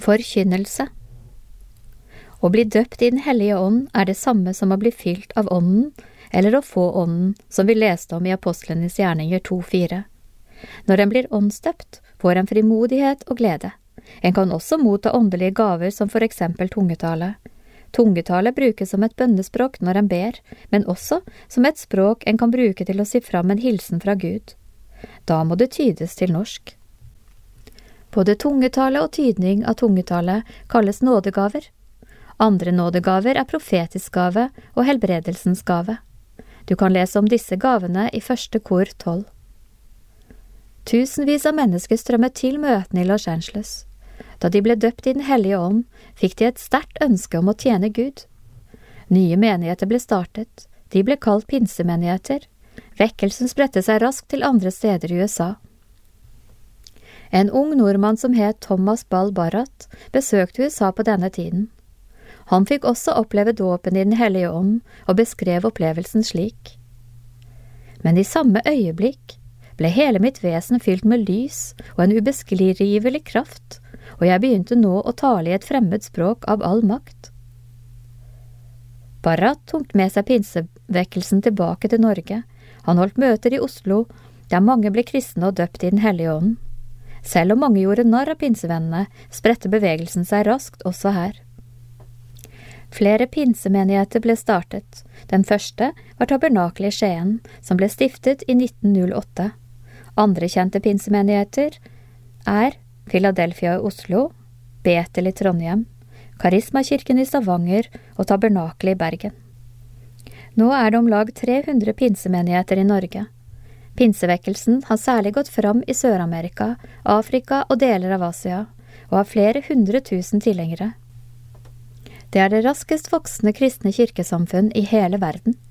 Forkynnelse. Å bli døpt i Den hellige ånd er det samme som å bli fylt av ånden, eller å få ånden, som vi leste om i Apostlenes gjerninger 2:4. Når en blir åndsdøpt, får en frimodighet og glede. En kan også motta åndelige gaver som for eksempel tungetale. Tungetale brukes som et bønnespråk når en ber, men også som et språk en kan bruke til å si fram en hilsen fra Gud. Da må det tydes til norsk. Både tungetale og tydning av tungetale kalles nådegaver. Andre nådegaver er profetisk gave og helbredelsens gave. Du kan lese om disse gavene i 1. kor 12. Tusenvis av mennesker strømmet til møtene i Los Angeles. Da de ble døpt i Den hellige ånd, fikk de et sterkt ønske om å tjene Gud. Nye menigheter ble startet. De ble kalt pinsemenigheter. Vekkelsen spredte seg raskt til andre steder i USA. En ung nordmann som het Thomas Ball Barrat besøkte USA på denne tiden. Han fikk også oppleve dåpen i Den hellige ånd og beskrev opplevelsen slik. Men i samme øyeblikk ble hele mitt vesen fylt med lys og en ubeskrivelig kraft, og jeg begynte nå å tale i et fremmed språk av all makt. Barrat tok med seg pinsevekkelsen tilbake til Norge. Han holdt møter i Oslo, der mange ble kristne og døpt i Den hellige ånd. Selv om mange gjorde narr av pinsevennene, spredte bevegelsen seg raskt også her. Flere pinsemenigheter ble startet. Den første var Tabernakelet i Skien, som ble stiftet i 1908. Andre kjente pinsemenigheter er Philadelphia i Oslo, Betel i Trondheim, Karismakirken i Stavanger og Tabernakelet i Bergen. Nå er det om lag 300 pinsemenigheter i Norge. Pinsevekkelsen har særlig gått fram i Sør-Amerika, Afrika og deler av Asia, og har flere 100 000 tilhengere. Det er det raskest voksende kristne kirkesamfunn i hele verden.